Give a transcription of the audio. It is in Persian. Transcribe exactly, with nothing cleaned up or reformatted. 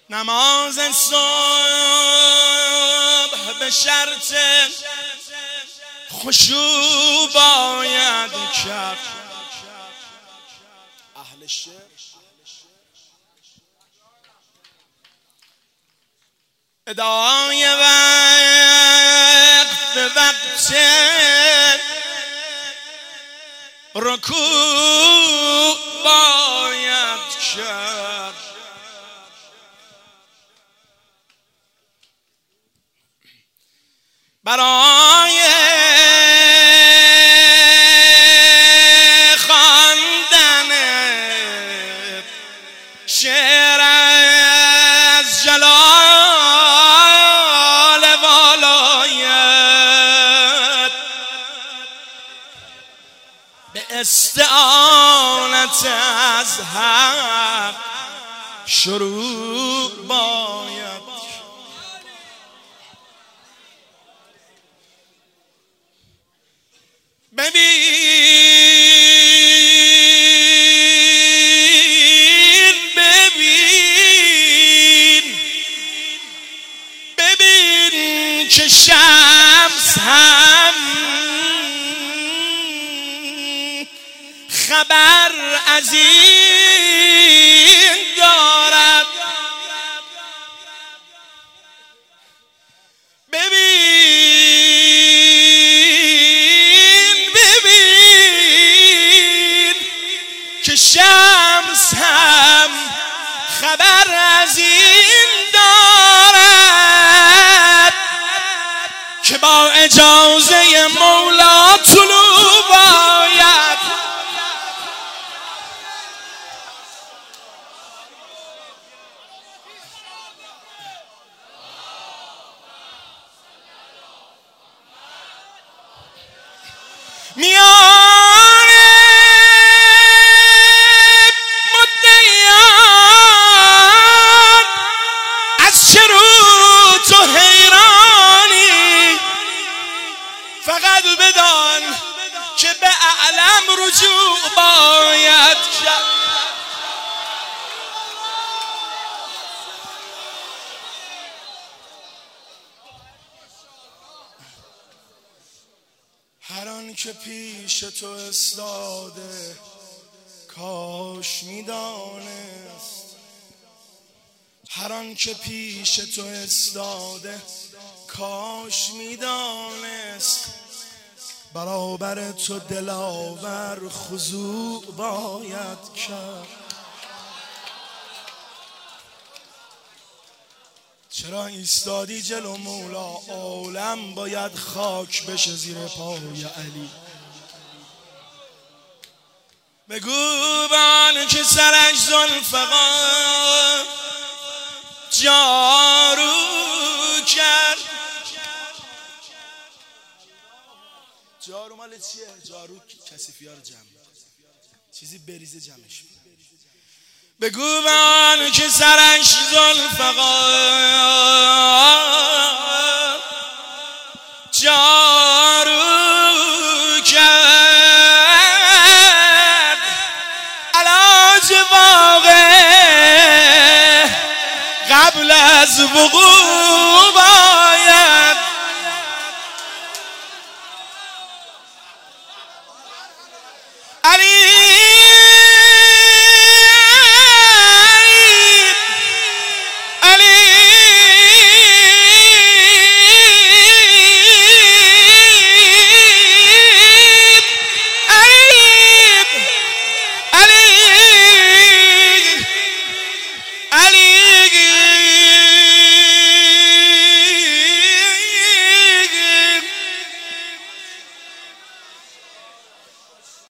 نماز صبح به شرط خشوع باید کرد. اهل شعر ادای وقت به وقت رکوع باید کرد. برای خواندن شعر از جلال والایت به استعانت از حق شروع باید. ببین ببین ببین که شمس هم خبر از این دارد. شمس هم خبر از این دارد که با اجازه مولا طلوع باید. میان فقط بدان که به اعلم رجوع باید کرد. هر آن که پیش تو استاده کاش میدانست. هر آن که پیش تو استاده کاش میدانست. برابر تو دلاور خضوع باید کرد. چرا ایستادی جلو مولا؟ عالم باید خاک بشه زیر پای علی. بگو بان که سرش ذوالفقار جارو کرد. جارو مال چیه؟ جارو کثیفی‌ها رو جمع چیزی بریزه جمعش. بگو به آن که سرش ذوالفقار جارو کرد. علاج واقع قبل از وقوع